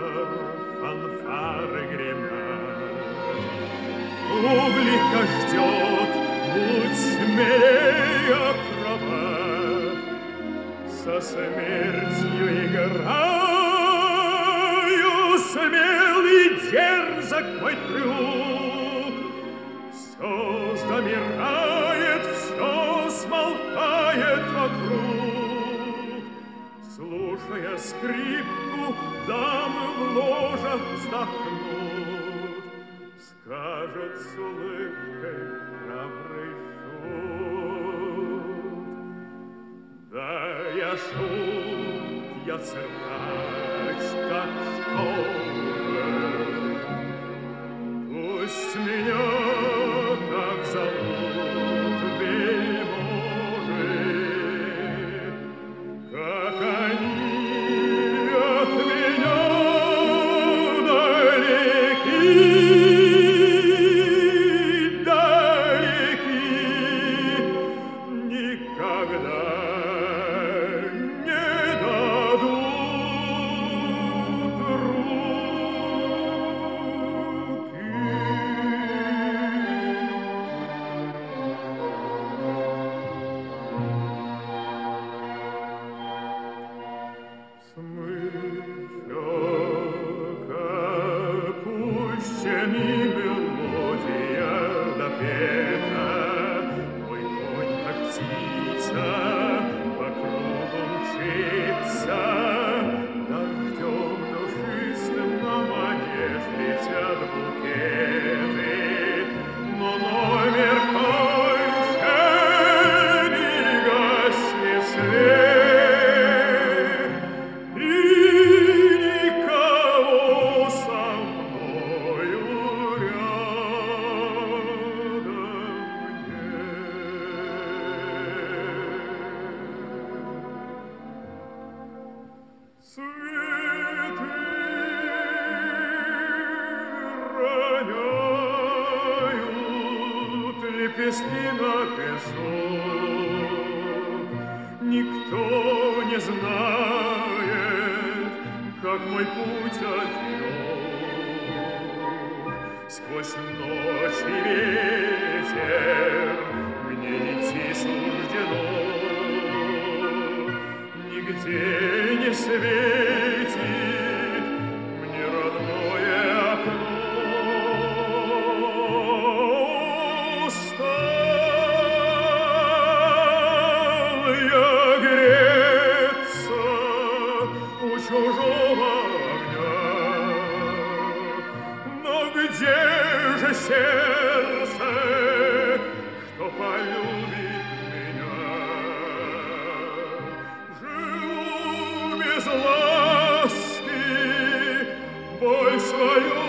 фанфары гремят. Публика ждет, будь смелее, акробат, со смертью играю, смелый дерзок мой трюк. Все замирает, все смолкает вокруг. Слушая скрипку, дамы в ложах вздохнут, скажут с улыбкой храбрый шут. Да, я шут, я циркач, так что же, пусть меня так зовут вельможи, как они от меня далеки, далеки, никогда не дадут руки. Смычок опущенный, мелодия допета, мой конь, как птица, по кругу мчится, дождем душистым на манеж летят букеты, но номер кончен и гаснет свет, и никого со мною рядом нет. Цветы роняют лепестки на песок. Никто не знает, как мой путь одинок. Сквозь ночь и ветер мне идти суждено. Нигде не светит мне родное окно. Устал я греться у чужого огня, но где же сердце, что полюбит меня? Живу без ласки, боль свою